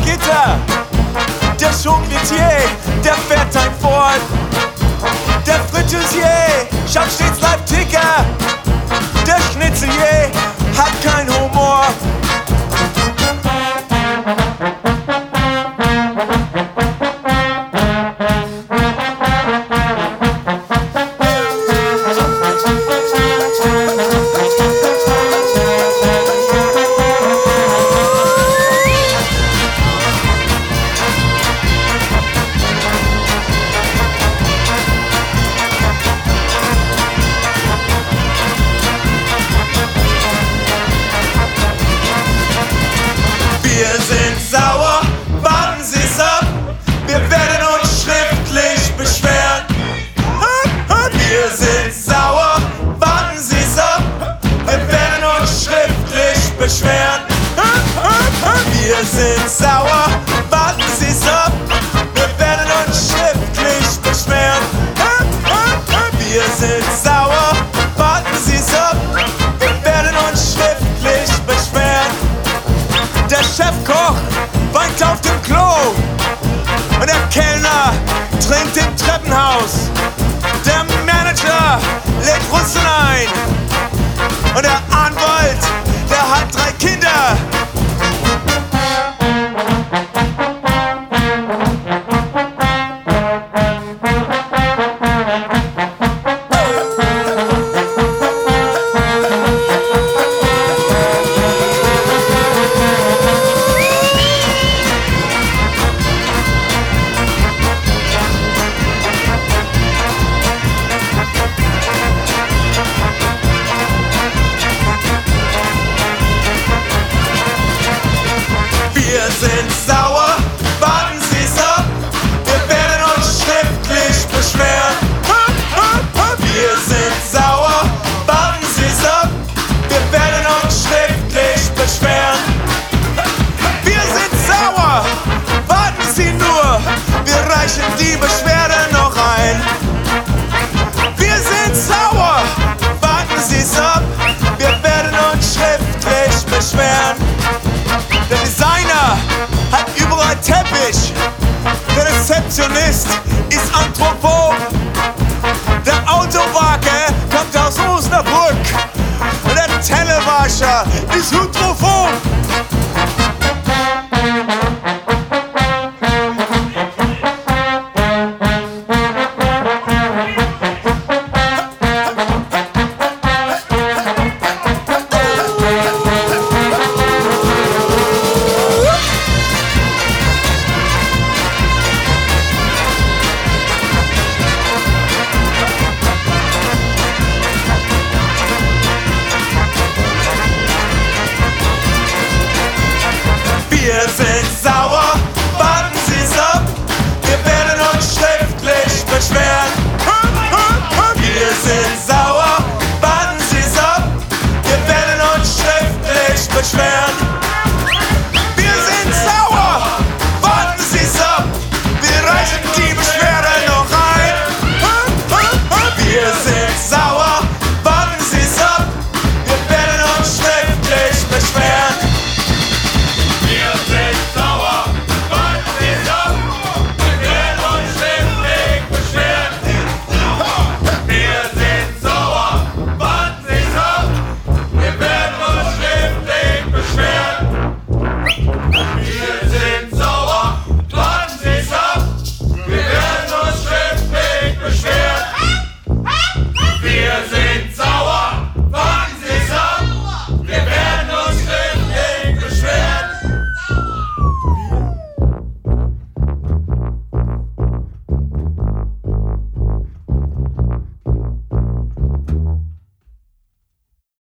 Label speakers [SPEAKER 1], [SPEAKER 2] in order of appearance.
[SPEAKER 1] Gitter. Der Chocolatier, der fährt ein Ford. Der Fritteuse schaut stets Live-Ticker. Der Schnitzelier hat kein Humor.
[SPEAKER 2] Wir sind sauer, warten Sie's ab. Wir werden uns schriftlich beschweren. Wir sind sauer, warten Sie's ab. Wir werden uns schriftlich beschweren. Wir sind sauer, warten Sie's ab. Wir werden uns schriftlich beschweren. Wir sind sauer, warten Sie's ab. Wir werden uns schriftlich beschweren. Der Chefkoch weint auf dem Klo und der Kellner trinkt im Treppenhaus. Der Manager lädt Russen ein und der Anwalt, der hat 3 Kinder. Wir sind sauer, warten Sie's ab. Wir werden uns schriftlich beschweren. Wir sind sauer, warten Sie's ab. Wir werden uns schriftlich beschweren. Wir sind sauer, warten Sie nur. Wir reichen die Beschwerde noch ein. Wir sind sauer, warten Sie's ab. Wir werden uns schriftlich beschweren. Der Designer hat überall Teppich. Der Rezeptionist ist Anthropop. Der Autowake kommt aus Osnabrück. Und der Tellerwascher ist hydrophob. Wir sind sauer, warten Sie's ab. Wir werden uns schriftlich beschweren. Wir sind sauer, warten Sie's ab. Wir werden uns schriftlich beschweren. Wir sind sauer, warten Sie's ab. Wir reichen die